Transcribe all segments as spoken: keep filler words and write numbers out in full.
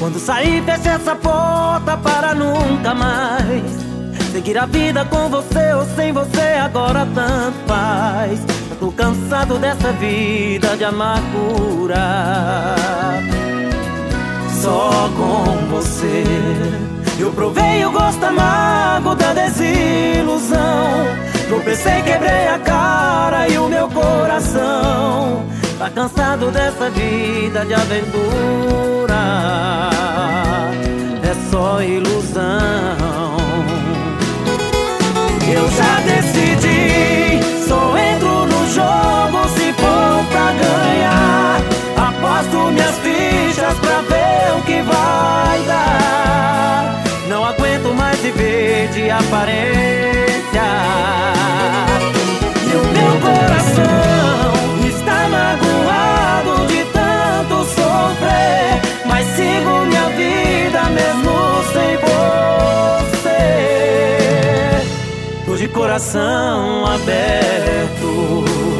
Quando sair, feche essa porta para nunca mais seguir a vida com você ou sem você, agora tanto faz. Eu tô cansado dessa vida de amargura. Só com você eu provei o gosto amargo da desilusão. Tropecei, quebrei a cara e o meu coração tá cansado dessa vida de aventura. É só ilusão. Eu já decidi, só entro no jogo se for pra ganhar. Aposto minhas fichas pra ver o que vai dar. Não aguento mais viver de aparência. E o meu coração está magoado de tanto sofrer, mas sigo minha vida mesmo sem você. Tô de coração aberto.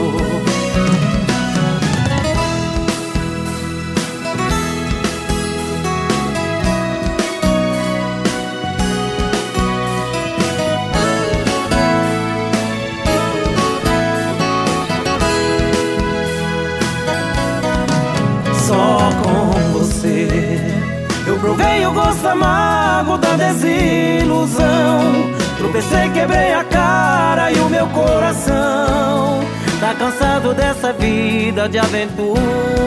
Só com você eu provei o gosto amargo da desilusão. Tropecei, quebrei a cara e o meu coração tá cansado dessa vida de aventura.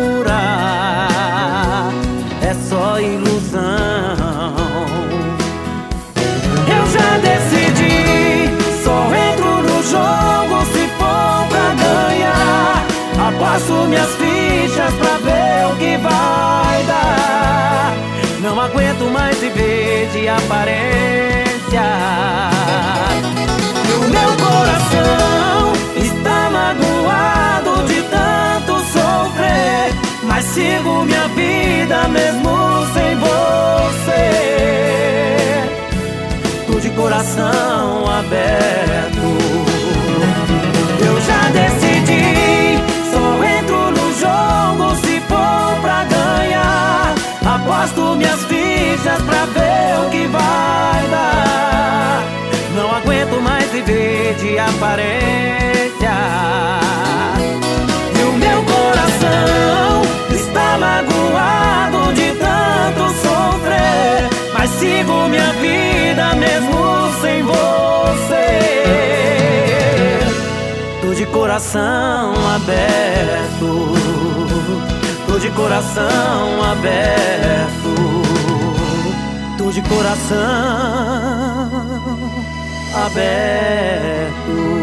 É só ilusão. Eu já decidi, só entro no jogo se for pra ganhar. Aposto minhas fichas pra ver o que vai dar. Não aguento mais viver de aparência. E o meu coração está magoado de tanto sofrer, mas sigo minha vida mesmo sem você. Tô de coração aberto. Eu já decidi, só entro no jogo se for pra ganhar. Aposto minhas fichas pra ver o que vai dar. Não aguento mais viver de aparência. E o meu coração está magoado de tanto sofrer, mas sigo minha vida mesmo sem você. Tô de coração aberto. Tô de coração aberto. Tô de coração aberto.